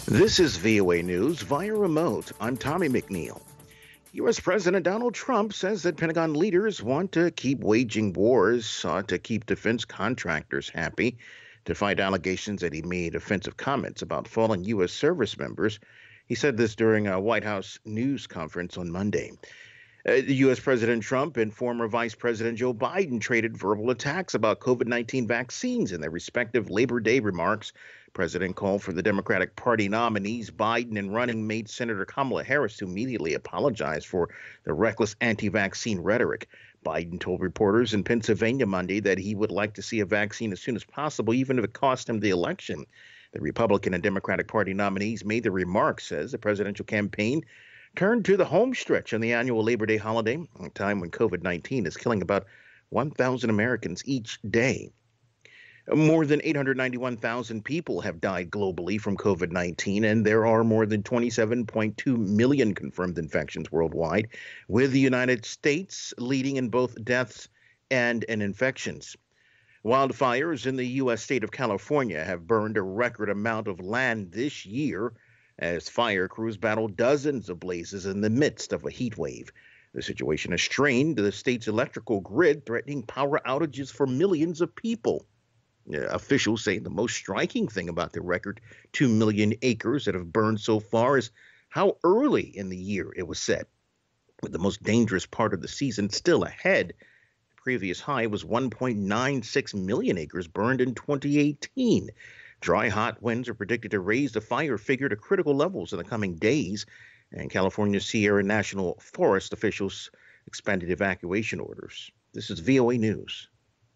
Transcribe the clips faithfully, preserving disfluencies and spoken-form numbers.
This is V O A News via remote. I'm Tommy McNeil. U S. President Donald Trump says that Pentagon leaders want to keep waging wars uh, to keep defense contractors happy, to fight allegations that he made offensive comments about fallen U S service members. He said this during a White House news conference on Monday. Uh, U S. President Trump and former Vice President Joe Biden traded verbal attacks about COVID nineteen vaccines in their respective Labor Day remarks. President called for the Democratic Party nominees, Biden and running mate Senator Kamala Harris, to immediately apologize for the reckless anti-vaccine rhetoric. Biden told reporters in Pennsylvania Monday that he would like to see a vaccine as soon as possible, even if it cost him the election. The Republican and Democratic Party nominees made the remark, says the presidential campaign turned to the home stretch on the annual Labor Day holiday, a time when COVID nineteen is killing about one thousand Americans each day. More than eight hundred ninety-one thousand people have died globally from COVID nineteen, and there are more than twenty-seven point two million confirmed infections worldwide, with the United States leading in both deaths and in infections. Wildfires in the U S state of California have burned a record amount of land this year as fire crews battle dozens of blazes in the midst of a heat wave. The situation has strained the state's electrical grid, threatening power outages for millions of people. Uh, officials say the most striking thing about the record two million acres that have burned so far is how early in the year it was set. With the most dangerous part of the season still ahead, the previous high was one point nine six million acres burned in twenty eighteen. Dry, hot winds are predicted to raise the fire figure to critical levels in the coming days, and California's Sierra National Forest officials expanded evacuation orders. This is V O A News.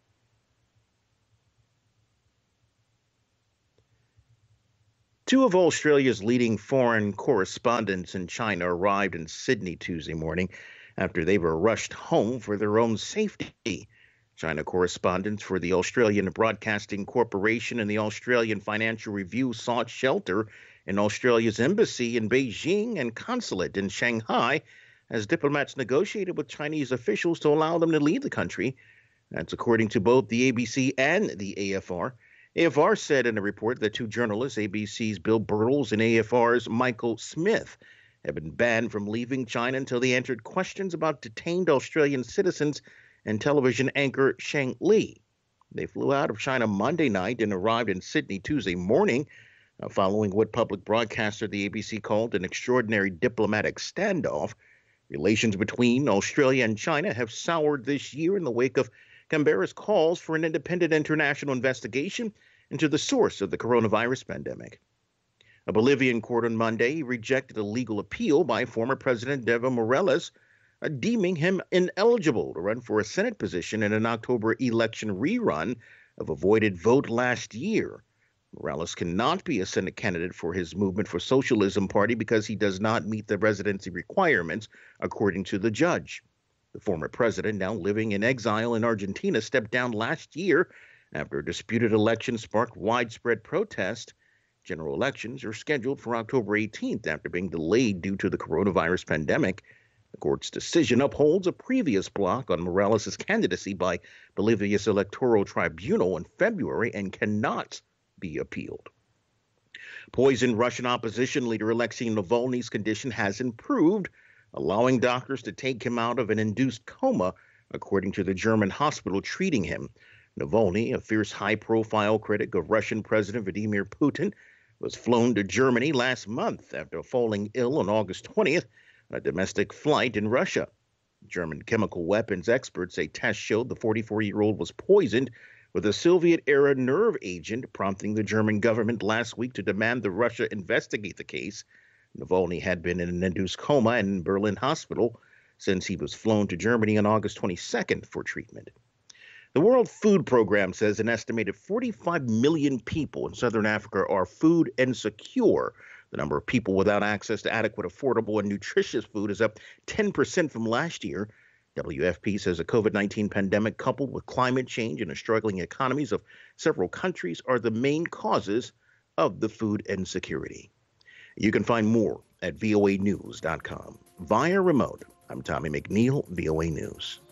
Two of Australia's leading foreign correspondents in China arrived in Sydney Tuesday morning after they were rushed home for their own safety. China correspondents for the Australian Broadcasting Corporation and the Australian Financial Review sought shelter in Australia's embassy in Beijing and consulate in Shanghai as diplomats negotiated with Chinese officials to allow them to leave the country. That's according to both the A B C and the A F R. A F R said in a report that two journalists, A B C's Bill Birtles and A F R's Michael Smith, have been banned from leaving China until they answered questions about detained Australian citizens and television anchor Sheng Li. They flew out of China Monday night and arrived in Sydney Tuesday morning, uh, following what public broadcaster the A B C called an extraordinary diplomatic standoff. Relations between Australia and China have soured this year in the wake of Canberra's calls for an independent international investigation into the source of the coronavirus pandemic. A Bolivian court on Monday rejected a legal appeal by former President Evo Morales, uh, deeming him ineligible to run for a Senate position in an October election rerun of a voided vote last year. Morales cannot be a Senate candidate for his Movement for Socialism party because he does not meet the residency requirements, according to the judge. The former president, now living in exile in Argentina, stepped down last year after a disputed election sparked widespread protest. General elections are scheduled for October eighteenth after being delayed due to the coronavirus pandemic. The court's decision upholds a previous block on Morales' candidacy by Bolivia's Electoral Tribunal in February and cannot be appealed. Poisoned Russian opposition leader Alexei Navalny's condition has improved, allowing doctors to take him out of an induced coma, according to the German hospital treating him. Navalny, a fierce high-profile critic of Russian President Vladimir Putin, was flown to Germany last month after falling ill on August twentieth on a domestic flight in Russia. German chemical weapons experts say tests showed the forty-four-year-old was poisoned with a Soviet-era nerve agent, prompting the German government last week to demand that Russia investigate the case. Navalny had been in an induced coma in Berlin hospital since he was flown to Germany on August twenty-second for treatment. The World Food Program says an estimated forty-five million people in southern Africa are food insecure. The number of people without access to adequate, affordable, and nutritious food is up ten percent from last year. W F P says a COVID nineteen pandemic coupled with climate change and the struggling economies of several countries are the main causes of the food insecurity. You can find more at V O A news dot com. Via remote, I'm Tommy McNeil, V O A News.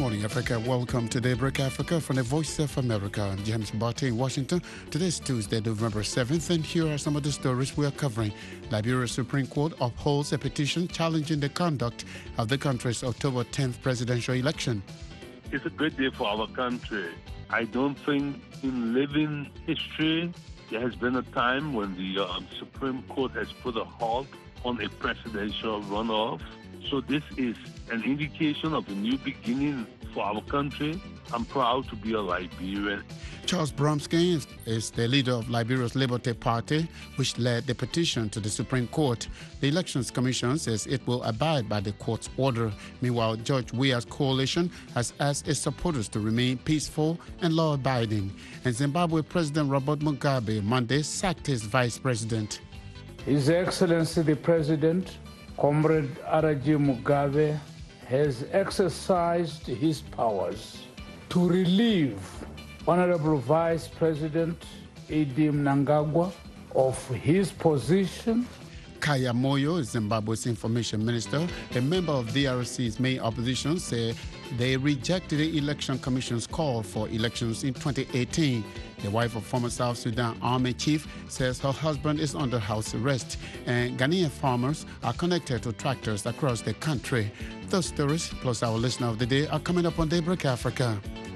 morning, Africa. Welcome to Daybreak Africa from the Voice of America. I'm James Barty in Washington. Today is Tuesday, November seventh, and here are some of the stories we are covering. Liberia's Supreme Court upholds a petition challenging the conduct of the country's October tenth presidential election. It's a good day for our country. I don't think in living history there has been a time when the uh, Supreme Court has put a halt on a presidential runoff. So this is an indication of a new beginning for our country. I'm proud to be a Liberian. Charles Bromsky is the leader of Liberia's Liberty Party, which led the petition to the Supreme Court. The Elections Commission says it will abide by the court's order. Meanwhile, George Weah's coalition has asked its supporters to remain peaceful and law-abiding. And Zimbabwe President Robert Mugabe Monday sacked his vice president. His Excellency the President, Comrade Araji Mugabe, has exercised his powers to relieve Honorable Vice President Edim Mnangagwa of his position. Kaya Moyo, Zimbabwe's information minister, a member of D R C's main opposition, said they rejected the Election Commission's call for elections in twenty eighteen. The wife of former South Sudan Army chief says her husband is under house arrest, and Ghanaian farmers are connected to tractors across the country. Those stories, plus our listener of the day, are coming up on Daybreak Africa.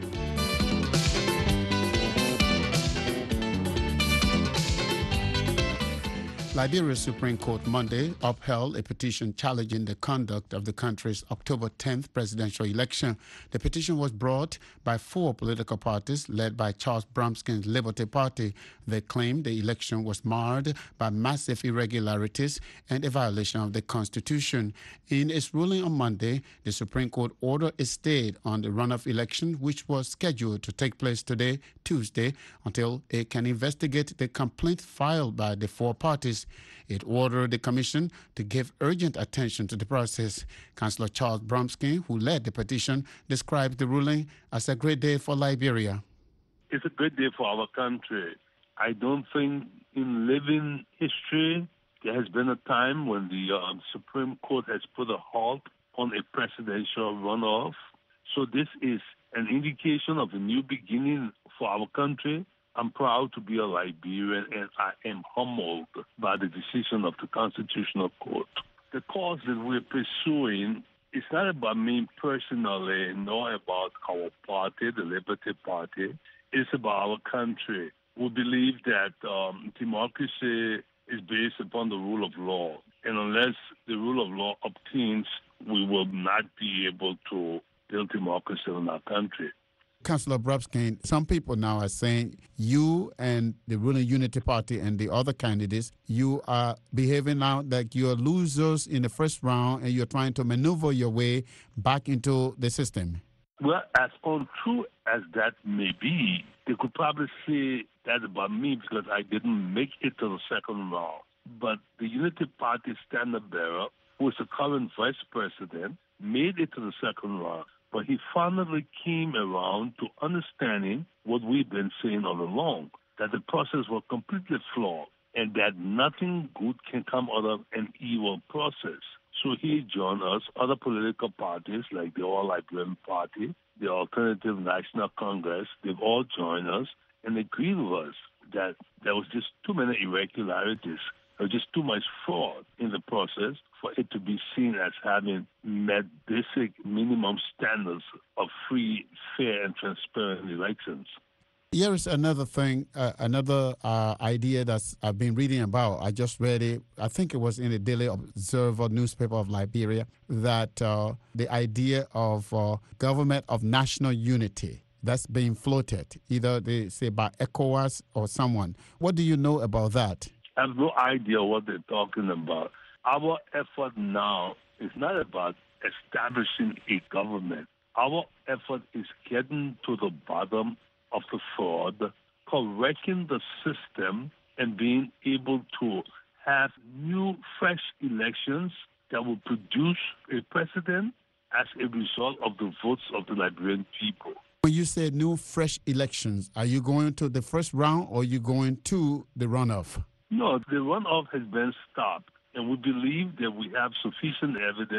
Liberia's Supreme Court Monday upheld a petition challenging the conduct of the country's October tenth presidential election. The petition was brought by four political parties led by Charles Bromsky's Liberty Party. They claimed the election was marred by massive irregularities and a violation of the Constitution. In its ruling on Monday, the Supreme Court ordered a stay on the runoff election, which was scheduled to take place today, Tuesday, until it can investigate the complaint filed by the four parties. It ordered the commission to give urgent attention to the process. Councillor Charles Bromsky, who led the petition, described the ruling as a great day for Liberia. It's a good day for our country. I don't think in living history there has been a time when the uh, Supreme Court has put a halt on a presidential runoff. So this is an indication of a new beginning for our country. I'm proud to be a Liberian, and I am humbled by the decision of the Constitutional Court. The cause that we're pursuing is not about me personally, nor about our party, the Liberty Party. It's about our country. We believe that um, democracy is based upon the rule of law, and unless the rule of law obtains, we will not be able to build democracy in our country. Councillor Bromsky, some people now are saying you and the ruling Unity Party and the other candidates, you are behaving now like you're losers in the first round and you're trying to maneuver your way back into the system. Well, as untrue as that may be, they could probably say that about me because I didn't make it to the second round. But the Unity Party standard bearer, who is the current vice president, made it to the second round. But he finally came around to understanding what we've been saying all along, that the process was completely flawed and that nothing good can come out of an evil process. So he joined us, other political parties like the All Liberian Party, the Alternative National Congress, they've all joined us and agreed with us that there was just too many irregularities. There was just too much fraud in the process for it to be seen as having met basic minimum standards of free, fair, and transparent elections. Here is another thing, uh, another uh, idea that I've been reading about. I just read it. I think it was in the Daily Observer newspaper of Liberia, that uh, the idea of uh, government of national unity that's being floated, either they say by ECOWAS or someone. What do you know about that? I have no idea what they're talking about. Our effort now is not about establishing a government. Our effort is getting to the bottom of the fraud, correcting the system, and being able to have new, fresh elections that will produce a president as a result of the votes of the Liberian people. When you say new, fresh elections, are you going to the first round or are you going to the runoff? No, the runoff has been stopped, and we believe that we have sufficient evidence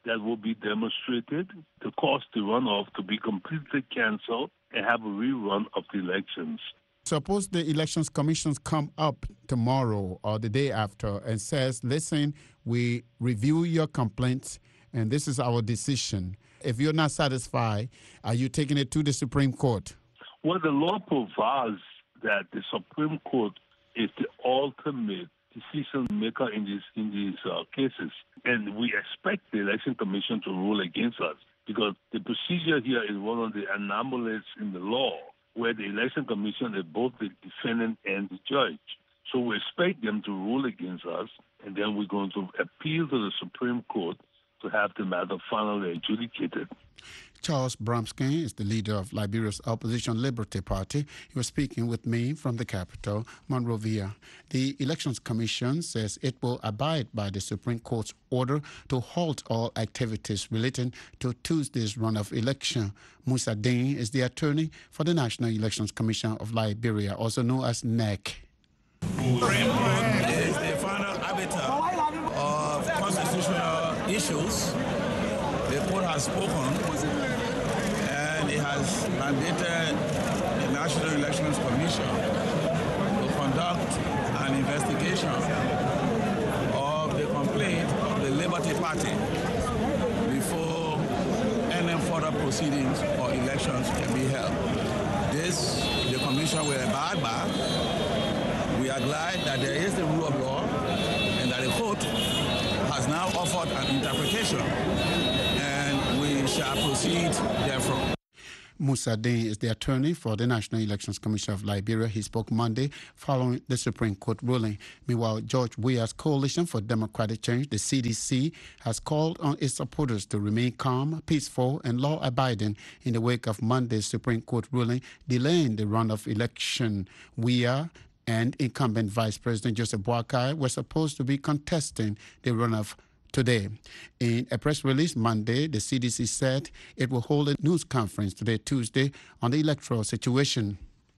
that will be demonstrated to cause the runoff to be completely canceled and have a rerun of the elections. Suppose the Elections Commission come up tomorrow or the day after and says, listen, we review your complaints and this is our decision. If you're not satisfied, are you taking it to the Supreme Court? Well, the law provides that the Supreme Court is the ultimate decision maker in these in these uh, cases, and we expect the Election Commission to rule against us because the procedure here is one of the anomalies in the law, where the Election Commission is both the defendant and the judge. So we expect them to rule against us, and then we're going to appeal to the Supreme Court to have the matter finally adjudicated. Charles Bromsky is the leader of Liberia's opposition Liberty Party. He was speaking with me from the capital, Monrovia. The Elections Commission says it will abide by the Supreme Court's order to halt all activities relating to Tuesday's runoff election. Musa Dane is the attorney for the National Elections Commission of Liberia, also known as N E C. Supreme Court is the final arbiter of constitutional issues. The court has spoken and it has mandated the National Elections Commission to conduct an investigation of the complaint of the Liberty Party before any further proceedings or elections can be held. This, the Commission will abide by. We are glad that there is the rule of law and that the court has now offered an interpretation, and we shall proceed therefrom. Musa Dane is the attorney for the National Elections Commission of Liberia. He spoke Monday following the Supreme Court ruling. Meanwhile, George Weah's Coalition for Democratic Change, the C D C, has called on its supporters to remain calm, peaceful, and law-abiding in the wake of Monday's Supreme Court ruling delaying the runoff election. Weah and incumbent Vice President Joseph Boakai were supposed to be contesting the runoff today. In a press release Monday, the C D C said it will hold a news conference today, Tuesday, on the electoral situation.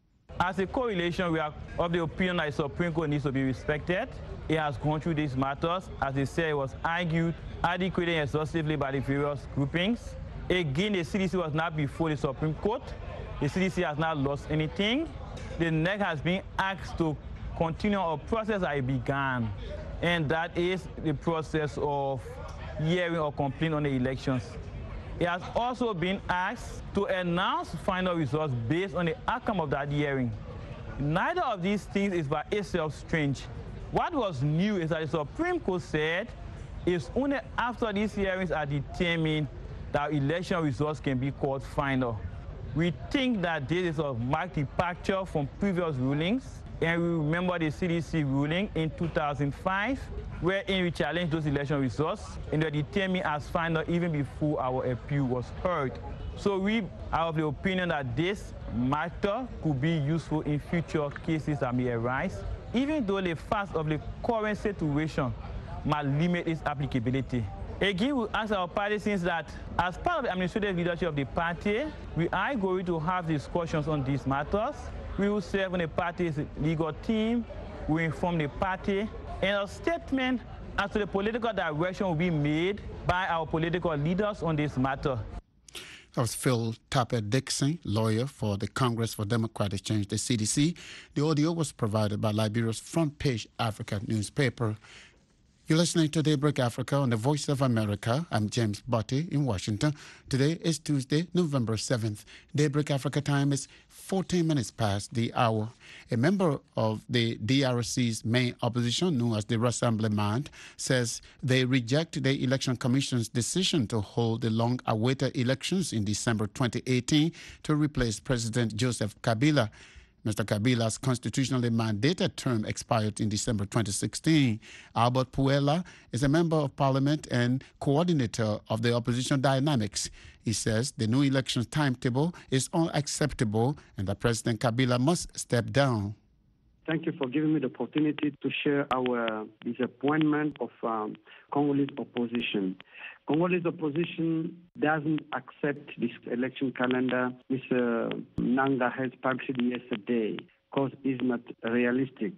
As a coalition, we are of the opinion that the Supreme Court needs to be respected. It has gone through these matters. As they say, it was argued adequately and exhaustively by the various groupings. Again, the C D C was not before the Supreme Court. The C D C has not lost anything. The N E C has been asked to continue a process that it began, and that is the process of hearing or complaint on the elections. It has also been asked to announce final results based on the outcome of that hearing. Neither of these things is by itself strange. What was new is that the Supreme Court said it's only after these hearings are determined that election results can be called final. We think that this is a marked departure from previous rulings, and we remember the C D C ruling in two thousand five, wherein we challenged those election results and were determined as final even before our appeal was heard. So we are of the opinion that this matter could be useful in future cases that may arise, even though the facts of the current situation might limit its applicability. Again, we ask our partisans that as part of the administrative leadership of the party, we are going to have discussions on these matters. We will serve on the party's legal team, we inform the party, and a statement as to the political direction will be made by our political leaders on this matter. That was Phil Tapper Dixon, lawyer for the Congress for Democratic Change, the C D C. The audio was provided by Liberia's Front Page Africa newspaper. You're listening to Daybreak Africa on the Voice of America. I'm James Botti in Washington. Today is Tuesday, November seventh. Daybreak Africa time is fourteen minutes past the hour. A member of the D R C's main opposition, known as the Rassemblement, says they reject the Election Commission's decision to hold the long-awaited elections in December twenty eighteen to replace President Joseph Kabila. Mister Kabila's constitutionally mandated term expired in December twenty sixteen. Albert Puella is a member of parliament and coordinator of the opposition dynamics. He says the new election timetable is unacceptable and that President Kabila must step down. Thank you for giving me the opportunity to share our disappointment of um, Congolese opposition. Congolese opposition doesn't accept this election calendar Mister Nanga has published yesterday because it's not realistic.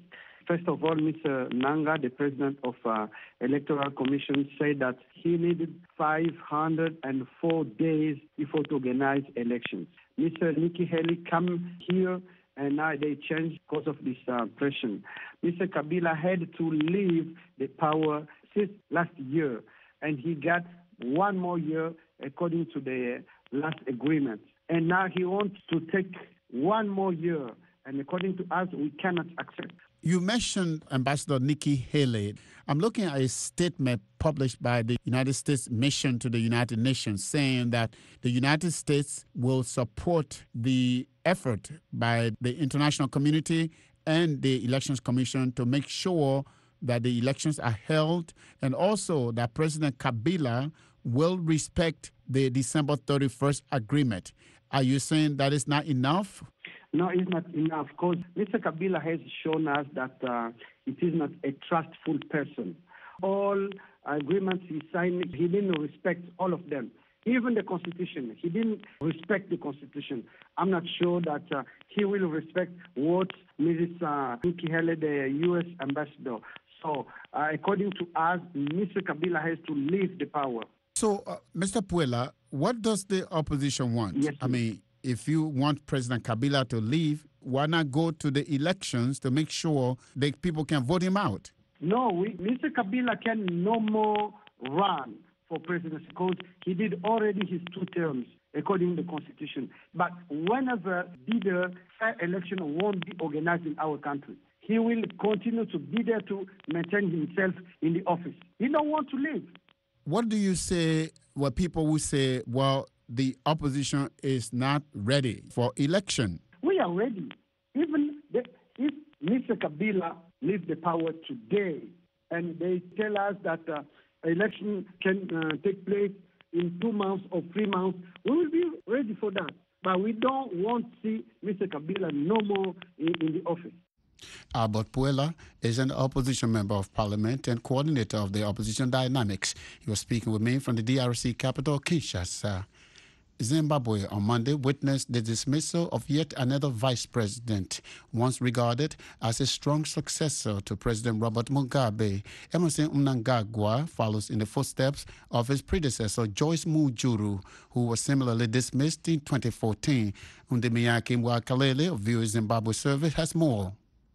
First of all, Mister Nanga, the president of uh, Electoral Commission, said that he needed five hundred four days before to organize elections. Mister Nikki Haley come here and now they changed because of this uh, pressure. Mister Kabila had to leave the power since last year, and he got one more year according to the last agreement. And now he wants to take one more year, and according to us, we cannot accept. You mentioned Ambassador Nikki Haley. I'm looking at a statement published by the United States Mission to the United Nations saying that the United States will support the effort by the international community and the Elections Commission to make sure that the elections are held, and also that President Kabila will respect the December thirty-first agreement. Are you saying that is not enough? No, it's not enough, because Mister Kabila has shown us that uh, it is not a trustful person. All agreements he signed, he didn't respect all of them. Even the Constitution, he didn't respect the Constitution. I'm not sure that uh, he will respect what Missus Uh, Nikki Haley, the U S ambassador. So, uh, according to us, Mister Kabila has to leave the power. So, uh, Mister Puela, what does the opposition want? Yes, I mean, if you want President Kabila to leave, why not go to the elections to make sure that people can vote him out? No, we, Mister Kabila can no more run for presidency because he did already his two terms according to the Constitution. But whenever the fair election won't be organized in our country, he will continue to be there to maintain himself in the office. He don't want to leave. What do you say, well, people who say, well, the opposition is not ready for election? We are ready. Even the, if Mister Kabila leaves the power today and they tell us that uh, election can uh, take place in two months or three months, we will be ready for that. But we don't want to see Mister Kabila no more in, in the office. Albert Puela is an opposition member of parliament and coordinator of the opposition dynamics. He was speaking with me from the D R C capital, Kinshasa. Zimbabwe on Monday witnessed the dismissal of yet another vice president, once regarded as a strong successor to President Robert Mugabe. Emmerson Mnangagwa follows in the footsteps of his predecessor, Joyce Mujuru, who was similarly dismissed in twenty fourteen. Undemiyaki Mwakalele of V O A Zimbabwe Service has more.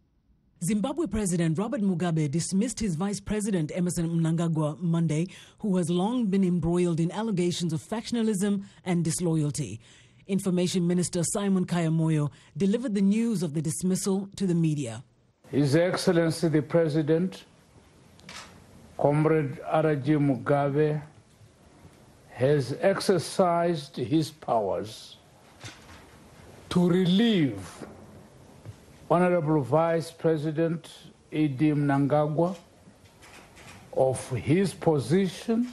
Zimbabwe President Robert Mugabe dismissed his vice president Emmerson Mnangagwa Monday, who has long been embroiled in allegations of factionalism and disloyalty. Information Minister Simon Kaya-Moyo delivered the news of the dismissal to the media. His Excellency the President, Comrade Araji Mugabe, has exercised his powers to relieve Honorable Vice President Edi Mnangagwa of his position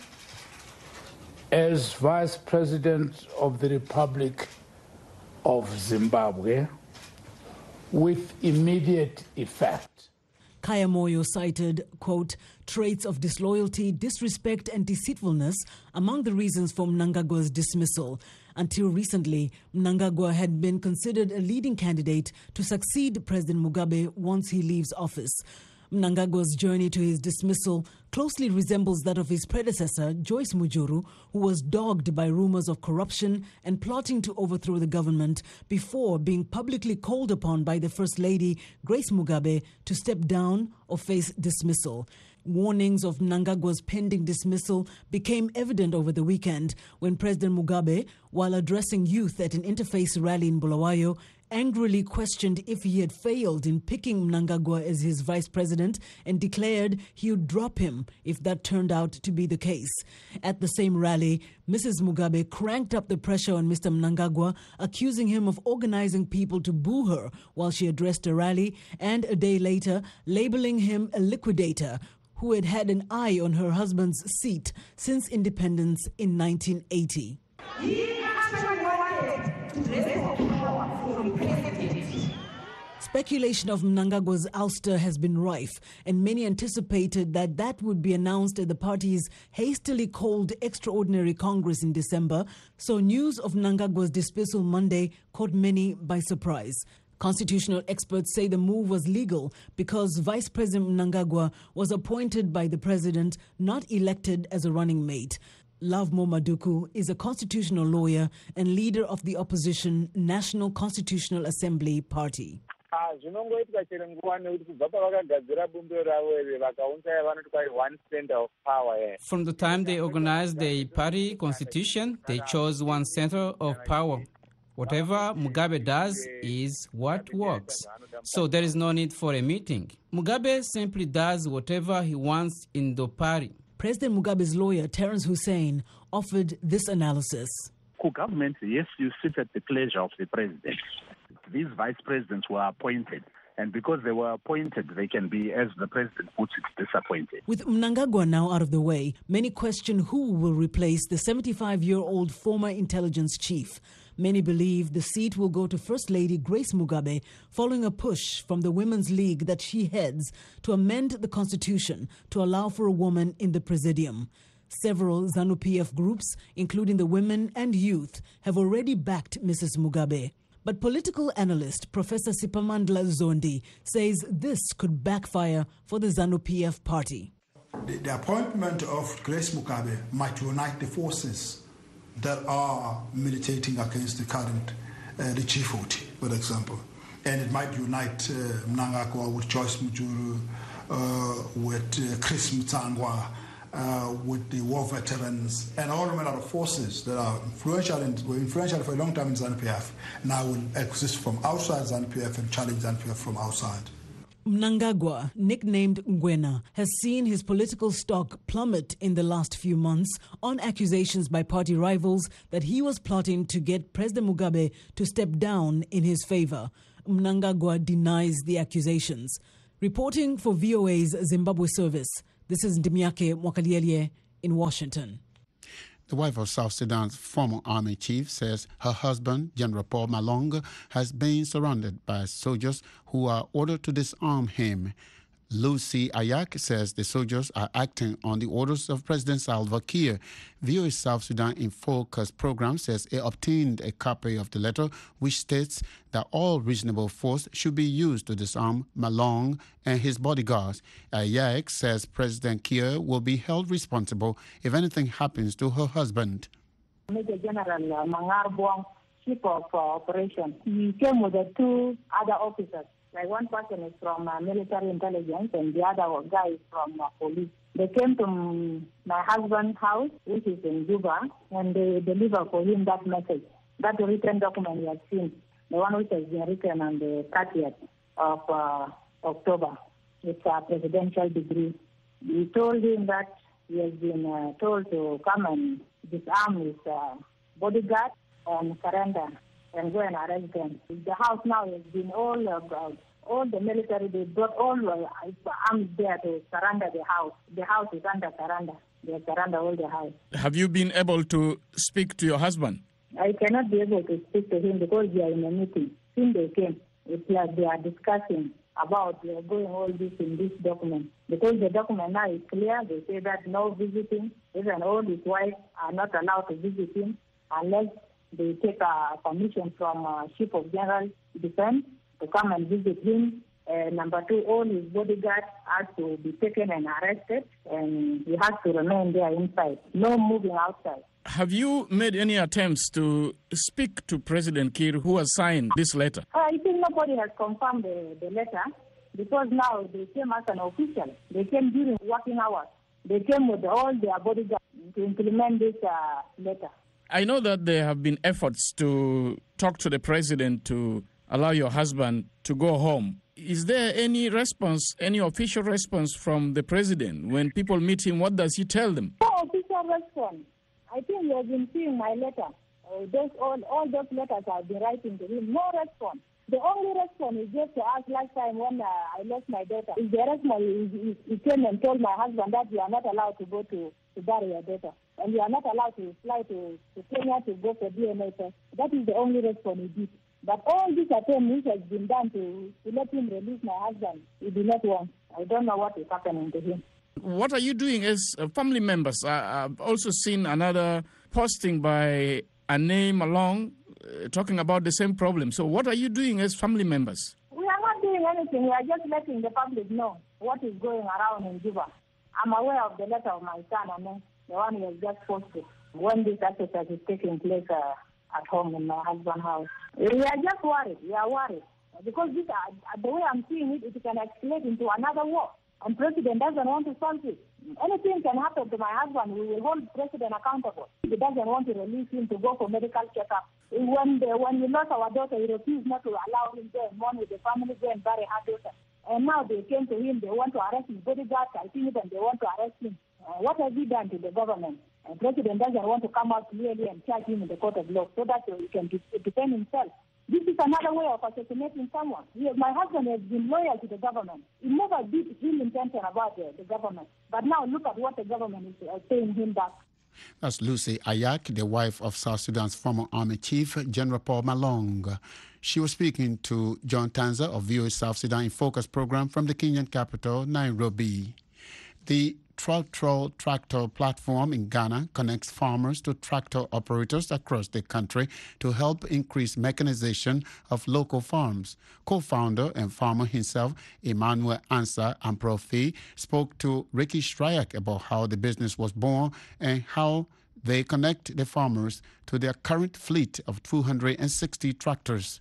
as Vice President of the Republic of Zimbabwe with immediate effect. Kaya-Moyo cited, quote, traits of disloyalty, disrespect and deceitfulness among the reasons for Mnangagwa's dismissal. Until recently, Mnangagwa had been considered a leading candidate to succeed President Mugabe once he leaves office. Mnangagwa's journey to his dismissal closely resembles that of his predecessor, Joyce Mujuru, who was dogged by rumors of corruption and plotting to overthrow the government before being publicly called upon by the First Lady, Grace Mugabe, to step down or face dismissal. Warnings of Mnangagwa's pending dismissal became evident over the weekend when President Mugabe, while addressing youth at an interfaith rally in Bulawayo, angrily questioned if he had failed in picking Mnangagwa as his vice president and declared he would drop him if that turned out to be the case. At the same rally, Missus Mugabe cranked up the pressure on Mister Mnangagwa, accusing him of organizing people to boo her while she addressed a rally, and a day later, labeling him a liquidator who had had an eye on her husband's seat since independence in nineteen eighty. Speculation of Mnangagwa's ouster has been rife, and many anticipated that that would be announced at the party's hastily called Extraordinary Congress in December, so news of Mnangagwa's dismissal Monday caught many by surprise. Constitutional experts say the move was legal because Vice President Mnangagwa was appointed by the president, not elected as a running mate. Love Momaduku is a constitutional lawyer and leader of the opposition National Constitutional Assembly Party. From the time they organized the party constitution, they chose one center of power. Whatever Mugabe does is what works. So there is no need for a meeting. Mugabe simply does whatever he wants in the party. President Mugabe's lawyer, Terence Hussein, offered this analysis. Co-government, yes, you sit at the pleasure of the president. These vice presidents were appointed, and because they were appointed, they can be, as the president puts it, disappointed. With Mnangagwa now out of the way, many question who will replace the seventy-five-year-old former intelligence chief. Many believe the seat will go to First Lady Grace Mugabe following a push from the Women's League that she heads to amend the constitution to allow for a woman in the presidium. Several ZANU-P F groups, including the women and youth, have already backed Missus Mugabe. But political analyst Professor Sipamandla Zondi says this could backfire for the ZANU-P F party. The, the appointment of Grace Mugabe might unite the forces that are militating against the current, uh, the Chiefoti, for example. And it might unite uh, Mnangagwa with Joyce Mujuru, uh, with uh, Chris Mtsangwa, uh, with the war veterans, and all manner of forces that are influential and were influential for a long time in ZANU-P F, now will exist from outside ZANU-P F and challenge ZANU-P F from outside. Mnangagwa, nicknamed Ngwena, has seen his political stock plummet in the last few months on accusations by party rivals that he was plotting to get President Mugabe to step down in his favor. Mnangagwa denies the accusations. Reporting for V O A's Zimbabwe service, this is Ndimiake Mwakalielye in Washington. The wife of South Sudan's former army chief says her husband, General Paul Malong, has been surrounded by soldiers who are ordered to disarm him. Lucy Ayak says the soldiers are acting on the orders of President Salva Kiir. V O A South Sudan in Focus program says it obtained a copy of the letter which states that all reasonable force should be used to disarm Malong and his bodyguards. Ayak says President Kiir will be held responsible if anything happens to her husband. Major General Mangar Buang, chief of uh, operations, he came with the two other officers. Like one person is from uh, military intelligence and the other guy is from uh, police. They came to my husband's house, which is in Juba, and they delivered for him that message. That written document you have seen, the one which has been written on the thirtieth of uh, October. It's a presidential degree. We told him that he has been uh, told to come and disarm his uh, bodyguard and surrender and go and arrest them. The house now has been all uh, all the military, they brought all uh, arms there to surrender the house. The house is under surrender. They surrender all the house. Have you been able to speak to your husband? I cannot be able to speak to him because we are in a meeting. Since they came, it's like they are discussing about they are going all this in this document. Because the document now is clear, they say that no visiting, even all his wives are not allowed to visit him unless they take a permission from uh, Chief of General Defense to come and visit him. Uh, number two, all his bodyguards have to be taken and arrested, and he has to remain there inside. No moving outside. Have you made any attempts to speak to President Kiir, who has signed this letter? I think nobody has confirmed the, the letter because now they came as an official. They came during working hours. They came with all their bodyguards to implement this uh, letter. I know that there have been efforts to talk to the president to allow your husband to go home. Is there any response, any official response from the president? When people meet him, what does he tell them? No official response. I think you have been seeing my letter. Uh, those, all, all those letters I've been writing to him. No response. The only response is just to ask last time when uh, I lost my daughter. Is the response, he, he, he came and told my husband that you are not allowed to go to, to bury your daughter. And you are not allowed to fly to, to Kenya to go for D N A test. That is the only response he did. But all this attempt which has been done to, to let him release my husband, he did not want. I don't know what is happening to him. What are you doing as family members? I, I've also seen another posting by Ane Malong uh, talking about the same problem. So what are you doing as family members? We are not doing anything. We are just letting the public know what is going around in Juba. I'm aware of the letter of my son, and then the one he has just posted when this exercise is taking place uh, at home in my husband's house. We are just worried. We are worried. Because this, uh, the way I'm seeing it, it can escalate into another war. And President doesn't want to solve it. Anything can happen to my husband. We will hold President accountable. He doesn't want to release him to go for medical checkup. When, the, when we lost our daughter, he refused not to allow him to mourn with the family, go and bury her daughter. And now they came to him, they want to arrest his bodyguards, I think, and they want to arrest him. Uh, what has he done to the government? The President doesn't want to come out clearly and charge him in the court of law so that he can defend himself. This is another way of assassinating someone. He, my husband has been loyal to the government. He never did ill intention about the, the government. But now look at what the government is uh, paying him back. That's Lucy Ayak, the wife of South Sudan's former Army Chief, General Paul Malong. She was speaking to John Tanza of V O A South Sudan in Focus program from the Kenyan capital, Nairobi. The Trotro Tractor platform in Ghana connects farmers to tractor operators across the country to help increase mechanization of local farms. Co-founder and farmer himself, Emmanuel Ansah Amprofi, spoke to Ricky Stryak about how the business was born and how they connect the farmers to their current fleet of two hundred sixty tractors.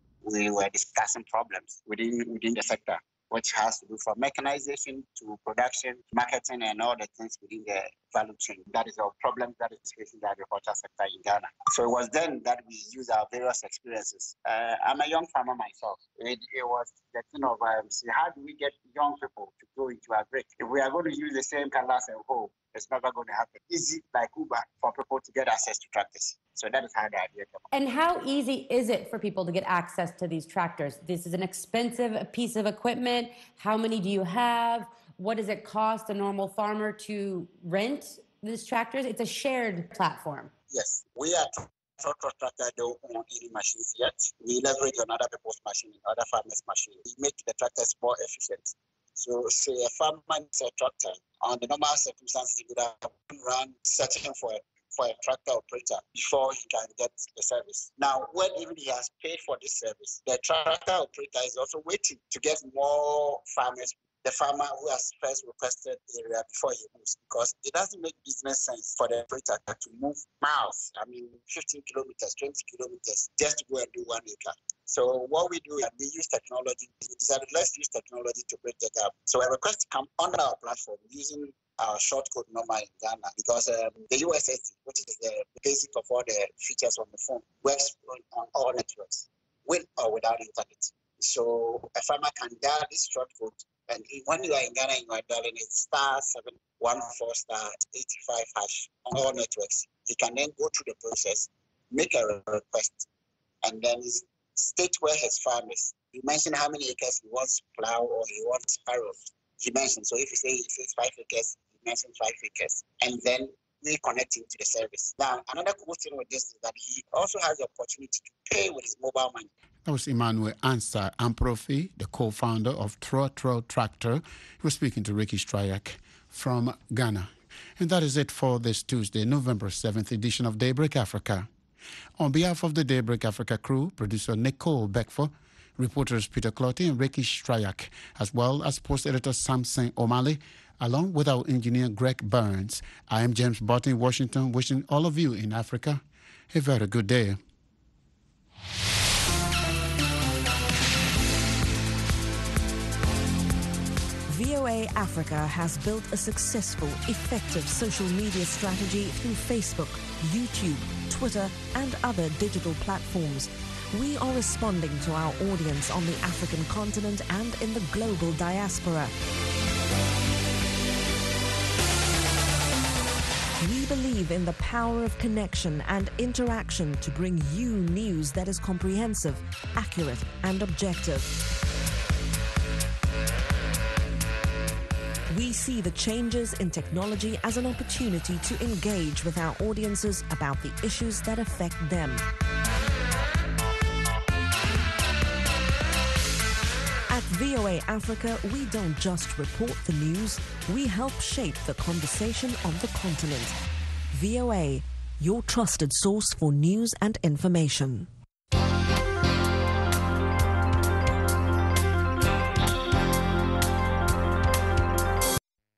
We were discussing problems within, within the sector, which has to do from mechanization to production, marketing, and all the things within the value chain. That is our problem that is facing the agriculture sector in Ghana. So it was then that we used our various experiences. Uh, I'm a young farmer myself. It, it was the thing of, um, see, how do we get young people to go into agri? If we are going to use the same canvas and hoe, it's never going to happen. Easy like Uber for people to get access to tractors. So that is how the idea came. And how easy is it for people to get access to these tractors? This is an expensive piece of equipment. How many do you have? What does it cost a normal farmer to rent these tractors? It's a shared platform. Yes, we are Tractor Tractor don't own any machines yet. We leverage on other people's machines, other farmers' machines. We make the tractors more efficient. So, say a farmer needs a tractor, on the normal circumstances, he would have run searching for a, for a tractor operator before he can get the service. Now, when even he has paid for this service, the tractor operator is also waiting to get more farmers, the farmer who has first requested area before he moves, because it doesn't make business sense for the operator to move miles, I mean, fifteen kilometers, twenty kilometers, just to go and do one acre. So what we do is we use technology. We decided let's use technology to bridge the gap. So a request come on our platform using our short code number in Ghana, because um, the U S S D, which is the basic of all the features on the phone, works on all networks, with or without internet. So a farmer can dial this short code, and when you are in Ghana, you are dialing it star seven one four star eighty-five hash on all networks. He can then go through the process, make a request, and then state where his farm is. He mentioned how many acres he wants to plow or he wants farrows. He mentioned, so if you say he says five acres, he mentioned five acres. And then we connect him to the service. Now, another cool thing with this is that he also has the opportunity to pay with his mobile money. That was Emmanuel Ansah Amprofi, the co-founder of Trotro Tractor. He was speaking to Ricky Stryak from Ghana. And that is it for this Tuesday, November seventh edition of Daybreak Africa. On behalf of the Daybreak Africa crew, producer Nicole Beckford, reporters Peter Clotty and Ricky Stryak, as well as post editor Samson O'Malley, along with our engineer Greg Burns, I am James Barton in Washington, wishing all of you in Africa a very good day. V O A Africa has built a successful, effective social media strategy through Facebook, YouTube, Twitter, and other digital platforms. We are responding to our audience on the African continent and in the global diaspora. We believe in the power of connection and interaction to bring you news that is comprehensive, accurate, and objective. We see the changes in technology as an opportunity to engage with our audiences about the issues that affect them. At V O A Africa, we don't just report the news, we help shape the conversation on the continent. V O A, your trusted source for news and information.